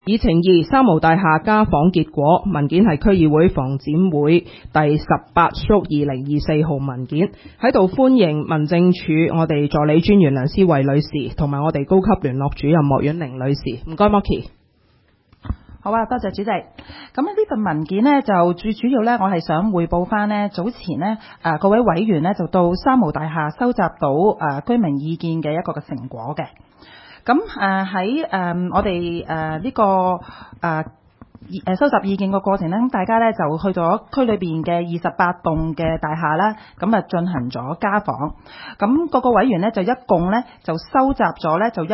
議程2三無大廈家訪結果文件係區議會房展會第18/2024號文件，喺度歡迎民政處我哋助理專員梁思慧女士同埋我哋高級聯絡主任莫婉玲女士。唔該 Mocky。 好啊，多謝主席。咁呢份文件呢，就最主要呢，我係想匯報翻呢早前呢各位委員呢，就到三無大廈收集到居民意見嘅一個嘅成果嘅。咁喺我哋呢個收集意見個過程呢，大家呢就去咗區裏邊嘅28棟嘅大廈啦，咁啊進行咗家訪。咁各個委員呢，就一共呢就收集咗呢就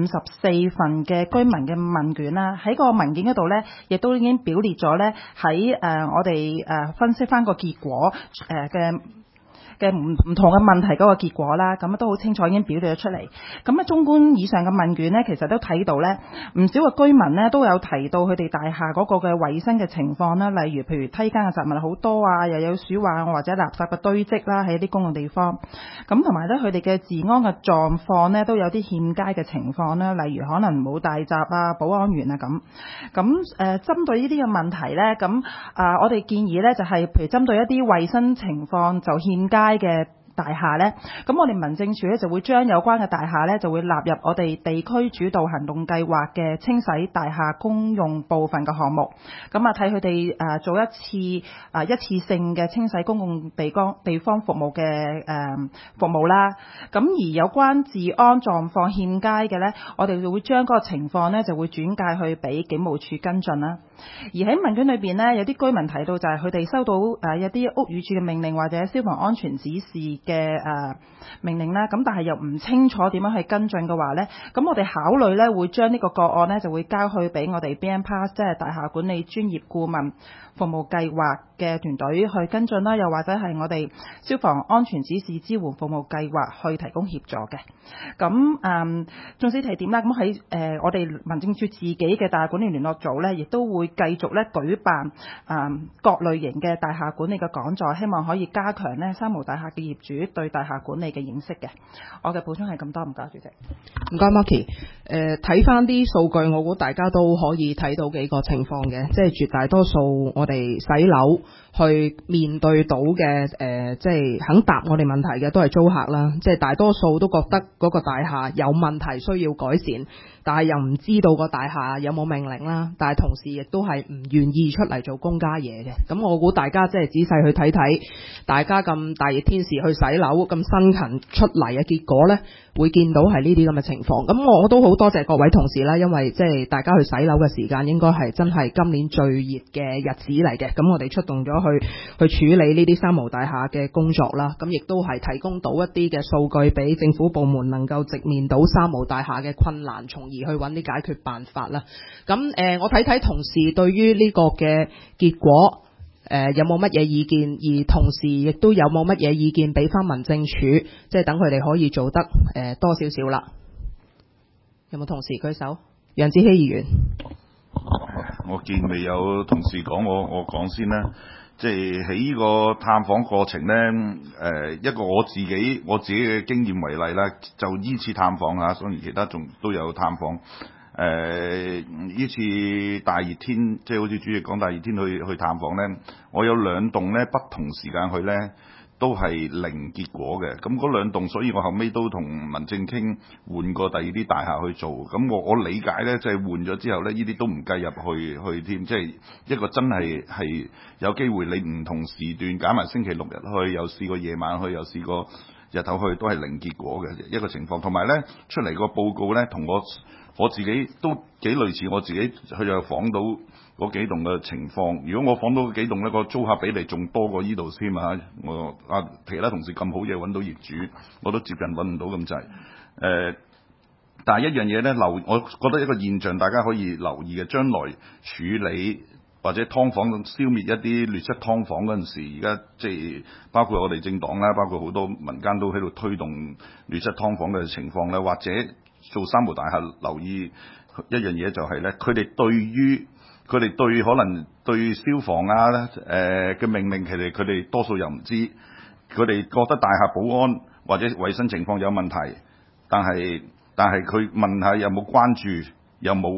154份嘅居民嘅問卷啦。喺個文件嗰度呢，亦都已經表列咗呢喺我哋分析翻個結果嘅唔同嘅問題嗰個結果啦，咁都好清楚已經表列咗出嚟。咁綜觀以上嘅問卷呢，其實都睇到呢，唔少嘅居民呢都有提到佢哋大廈嗰個嘅衞生嘅情況啦，例如譬如梯間嘅雜物好多啊，又有鼠患或者垃圾嘅堆積啦喺啲公共地方。咁同埋呢，佢哋嘅治安嘅狀況呢都有啲欠佳嘅情況啦，例如可能冇大閘啊、保安員啊咁。咁針對呢啲嘅問題呢，咁我哋建議呢就係譬如針對一啲衞生情況就欠佳嘅大廈呢，咁我哋民政處呢就會將有關嘅大廈呢就會納入我哋地區主導行動計劃嘅清洗大廈公用部分嘅項目，咁睇佢哋做一次性嘅清洗公共地方服務嘅服務啦。咁而有關治安狀況欠佳嘅呢，我哋就會將嗰個情況呢就會轉介去俾警務處跟進啦。而喺問卷裏邊呢，有啲居民提到就係佢哋收到有啲屋宇署嘅命令或者消防安全指示嘅命令啦，咁但係又唔清楚點樣去跟進嘅話呢，咁我哋考慮呢會將呢個個案呢就會交去俾我哋 BMPass 即係大廈管理專業顧問服務計劃嘅團隊去跟進啦，又或者係我哋消防安全指示支援服務計劃去提供協助嘅。咁總之提點啦，咁喺我哋民政處自己嘅大廈管理聯絡組呢，亦都會繼續呢舉辦各類型嘅大廈管理嘅講座，希望可以加強呢三無大廈嘅業主對大廈管理嘅認識嘅。我嘅補充係咁多，唔該主席。 唔該 Mocky。睇翻啲數據，我估大家都可以睇到幾個情況嘅，即係絕大多數我哋洗樓去面對到嘅即係肯答我哋問題嘅都係租客啦，即係大多數都覺得嗰個大廈有問題需要改善，但係又唔知道個大廈有冇命令啦，但係同時亦都係唔願意出嚟做公家嘢嘅。咁我估大家即係仔細去睇睇，大家咁大熱天時去洗樓咁辛勤出嚟嘅結果呢，會見到係呢啲咁嘅情況。咁我都好多謝各位同事啦，因為即係大家去洗樓嘅時間應該係真係今年最熱嘅日子嚟嘅。咁我哋出動咗去處理呢啲三無大廈嘅工作啦。咁亦都係提供到一啲嘅數據俾政府部門能夠直面到三無大廈嘅困難，從而去揾啲解決辦法啦。咁我睇睇同事對於呢個嘅結果有冇乜嘢意見，而同時亦都有冇乜嘢意見俾翻民政處，即係等佢哋可以做得多少少啦。有冇同事舉手？楊子希議員。 我見未有同事講，我講先啦。即係喺呢個探訪過程呢，一個我自己嘅經驗為例啦，就依次探訪啊，當然其他都有探訪。呢次大熱天，即係好似主席講大熱天去探訪呢，我有2棟呢不同時間去呢，都係零結果嘅。咁嗰2棟，所以我後尾都同民政傾換過第二啲大廈去做。咁我理解呢，即係換咗之後呢，呢啲都唔計入去添。即係一個真係有機會你唔同時段揀埋星期六日去，又試過夜晚去，又試過日頭去，都係零結果嘅一個情況。同埋呢，出嚟個報告呢，同我自己都幾類似，我自己去又訪到嗰幾棟嘅情況。如果我訪到嗰幾棟呢，個租客比例仲多過呢度先啊！我其他同事咁好嘢揾到業主，我都接近揾唔到咁滯。但係一樣嘢呢，我覺得一個現象大家可以留意嘅，將來處理或者劏房消滅一啲劣質劏房嗰陣時，而家即係包括我哋政黨啦，包括好多民間都喺度推動劣質劏房嘅情況咧，或者做三無大廈留意一樣嘢就係呢，佢哋對可能對消防嘅命令，其實佢哋多數又唔知，佢哋覺得大廈保安或者衞生情況有問題，但係佢問下有冇關注，有冇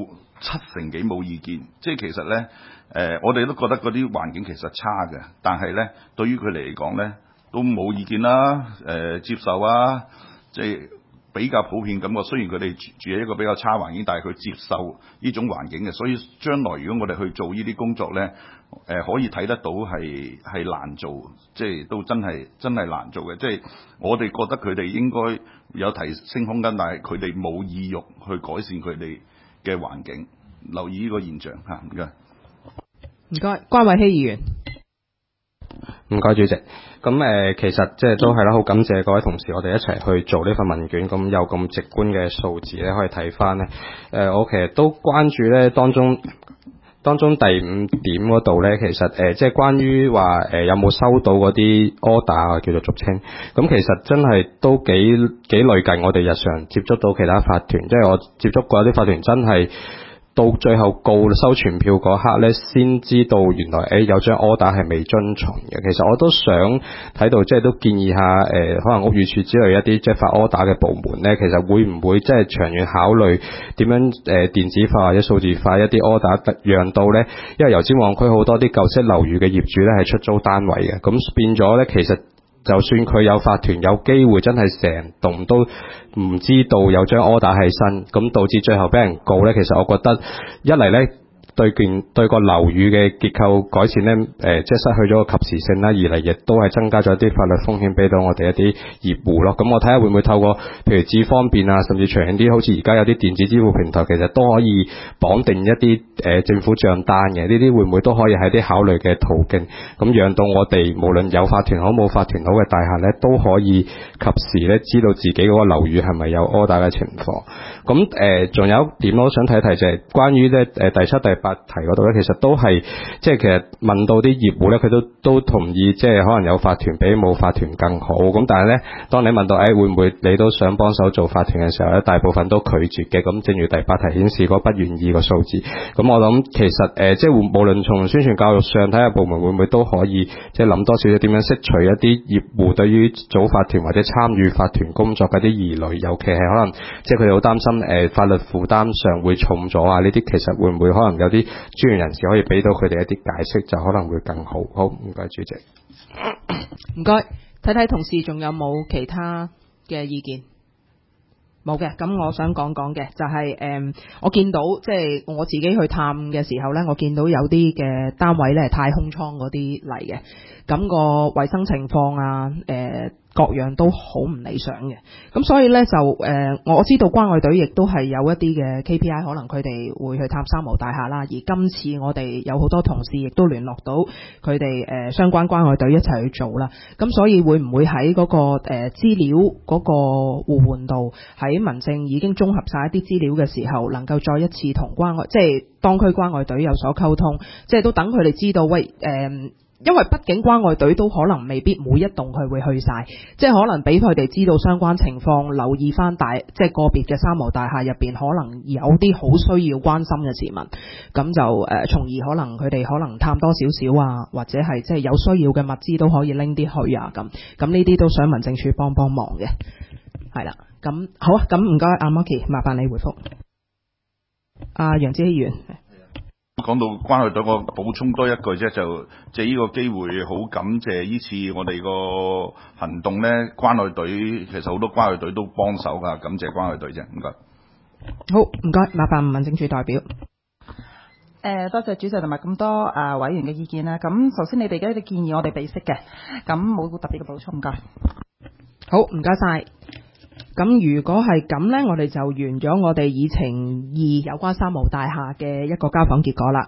成幾冇意見，即係其實咧我哋都覺得嗰啲環境其實差嘅，但係咧對於佢嚟講咧都冇意見啦，接受啊，即係比較普遍咁。雖然佢哋住喺一個比較差環境，但係佢接受呢種環境嘅，所以將來如果我哋去做呢啲工作咧，可以睇得到係難做，即係都真係難做嘅。即係我哋覺得佢哋應該有提升空間，但係佢哋冇意欲去改善佢哋嘅環境。留意呢個現象嚇，唔該。 唔該，關偉希議員。 唔該，主席。咁其實即係都係啦，好感謝各位同事，我哋一齊去做呢份問卷，咁有咁直觀嘅數字咧，可以睇翻咧。我其實都關注咧當中第5點嗰度咧，其實即係關於話有冇收到嗰啲 order 啊，叫做俗稱。咁其實真係都幾類近我哋日常接觸到其他法團，即係我接觸過啲法團真係。到最後告收傳票嗰刻咧，先知道原來有張 order 係未遵從嘅。其實我都想睇到，即係都建議下可能屋宇署之類一啲即係發 order 嘅部門咧，其實會唔會即係長遠考慮點樣電子化或者數字化一啲 order， 讓到咧，因為油尖旺區好多啲舊式樓宇嘅業主咧係出租單位嘅，咁變咗咧其實。就算佢有法團有機會真係成棟都唔知道有張 order 喺身，咁導致最後俾人告咧，其實我覺得一嚟咧對個樓宇嘅結構改善咧，即係失去咗個及時性啦；二嚟亦都係增加咗一啲法律風險俾到我哋一啲業戶咯。咁我睇下會唔會透過譬如智方便啊，甚至長遠啲，好似而家有啲電子支付平台，其實都可以綁定一啲政府帳單嘅，呢啲會唔會都可以係啲考慮嘅途徑？咁讓到我哋無論有法團好冇法團好嘅大廈咧，都可以及時咧知道自己嗰個樓宇係咪有 order 嘅情況。咁仲有一點我想睇一睇就係關於咧第7、第8題嗰度咧，其實都係即係其實問到啲業戶咧，佢都同意，即係可能有法團比冇法團更好。咁但係咧，當你問到會唔會你都想幫手做法團嘅時候咧，大部分都拒絕嘅。咁正如第8題顯示嗰不願意個數字。咁我諗其實即係無論從宣傳教育上睇下部門會唔會都可以即係諗多少少點樣釋除一啲業戶對於組法團或者參與法團工作嘅啲疑慮，尤其係可能即係佢哋好擔心法律負擔上會重咗啊！呢啲其實會唔會可能有啲專業人士可以俾到佢哋一啲解釋，就可能會更好。好，唔該主席。 唔該，睇睇同事仲有冇其他嘅意見？冇嘅，咁我想講嘅就係我見到即係我自己去探嘅時候咧，我見到有啲嘅單位咧係太空艙嗰啲嚟嘅，咁個衛生情況啊，各樣都好唔理想嘅，咁所以咧就我知道關愛隊亦都係有一啲嘅 KPI， 可能佢哋會去探三無大廈啦。而今次我哋有好多同事亦都聯絡到佢哋相關關愛隊一齊去做啦。咁所以會唔會喺嗰個資料嗰個互換度，喺民政已經綜合晒一啲資料嘅時候，能夠再一次同即係當區關愛隊有所溝通，即係都等佢哋知道喂因為畢竟關愛隊都可能未必每一棟佢會去晒，即係可能俾佢哋知道相關情況，留意翻即係個別嘅三無大廈入邊可能有啲好需要關心嘅市民，咁就從而可能佢哋可能探多少少啊，或者係即係有需要嘅物資都可以拎啲去啊，咁呢啲都想民政處幫忙嘅，係啦，咁好啊，咁唔該阿 Marky， 麻煩你回覆。阿楊志希議員。 講到關愛隊，我補充多一句啫，就借呢個機會好感謝呢次我哋個行動咧，關愛隊其實好多關愛隊都幫手噶，感謝關愛隊啫，唔該。 好，唔該，麻煩民政處代表。 多謝主席同埋咁多委員嘅意見啦。咁首先你哋嘅建議我哋備悉嘅，咁冇特別嘅補充，唔該。 好，唔該晒。咁如果係咁呢，我哋就完咗我哋議程2有關三無大廈嘅一個交訪結果啦。